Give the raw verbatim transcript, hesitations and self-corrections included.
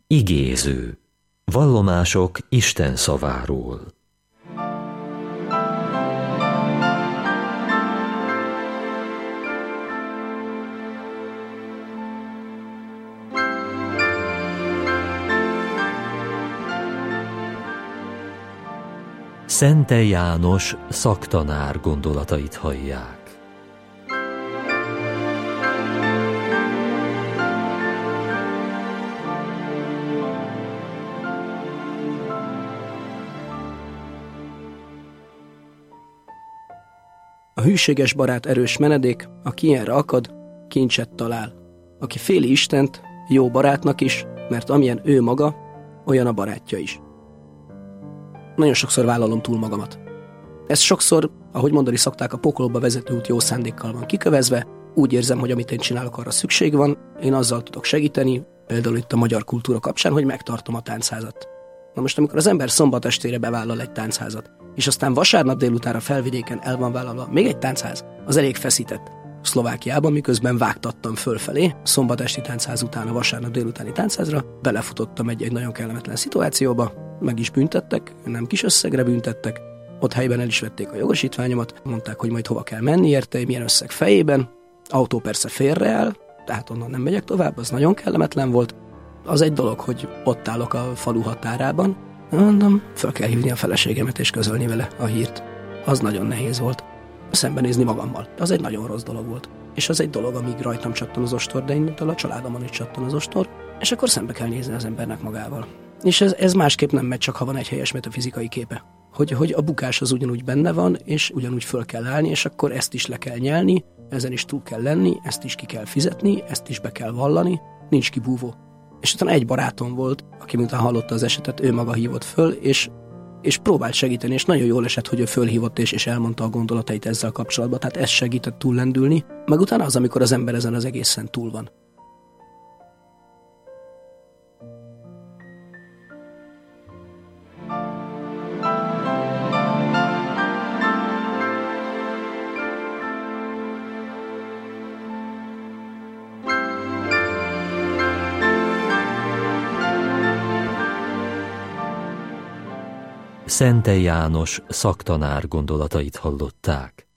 Igéző. Vallomások Isten szaváról. Szente János szaktanár gondolatait hallják. A hűséges barát erős menedék, aki ilyenre akad, kincset talál. Aki féli Istent, jó barátnak is, mert amilyen ő maga, olyan a barátja is. Nagyon sokszor vállalom túl magamat. Ez sokszor, ahogy mondani szokták, a pokolba vezető út jó szándékkal van kikövezve, úgy érzem, hogy amit én csinálok, arra szükség van, én azzal tudok segíteni, például itt a magyar kultúra kapcsán, hogy megtartom a táncházat. Na most, amikor az ember szombat estére bevállal egy táncházat, és aztán vasárnap délutára felvidéken el van vállalva még egy táncház, az elég feszített. Szlovákiában, miközben vágtattam fölfelé, szombat esti táncház után a vasárnap délutáni táncházra, belefutottam egy, egy nagyon kellemetlen szituációba, meg is büntettek, nem kis összegre büntettek, ott helyben el is vették a jogosítványomat, mondták, hogy majd hova kell menni érte, milyen összeg fejében, autó persze félreáll, tehát onnan nem megyek tovább, az nagyon kellemetlen volt. Az egy dolog, hogy ott állok a falu határában, mondom, fel kell hívni a feleségemet és közölni vele a hírt. Az nagyon nehéz volt. Szembenézni magammal. Az egy nagyon rossz dolog volt. És az egy dolog, amíg rajtam csattan az ostor, de innentől a családomon is csattan az ostor, és akkor szembe kell nézni az embernek magával. És ez, ez másképp nem megy, csak ha van egy helyes metafizikai képe. Hogy, hogy a bukás az ugyanúgy benne van, és ugyanúgy föl kell állni, és akkor ezt is le kell nyelni, ezen is túl kell lenni, ezt is ki kell fizetni, ezt is be kell vallani, nincs kibúvó. És utána egy barátom volt, aki miután hallotta az esetet, ő maga hívott föl, és, és próbált segíteni, és nagyon jól esett, hogy ő fölhívott, és, és elmondta a gondolatait ezzel kapcsolatban, tehát ez segített túllendülni, meg utána az, amikor az ember ezen az egészen túl van. Szente János szaktanár gondolatait hallották.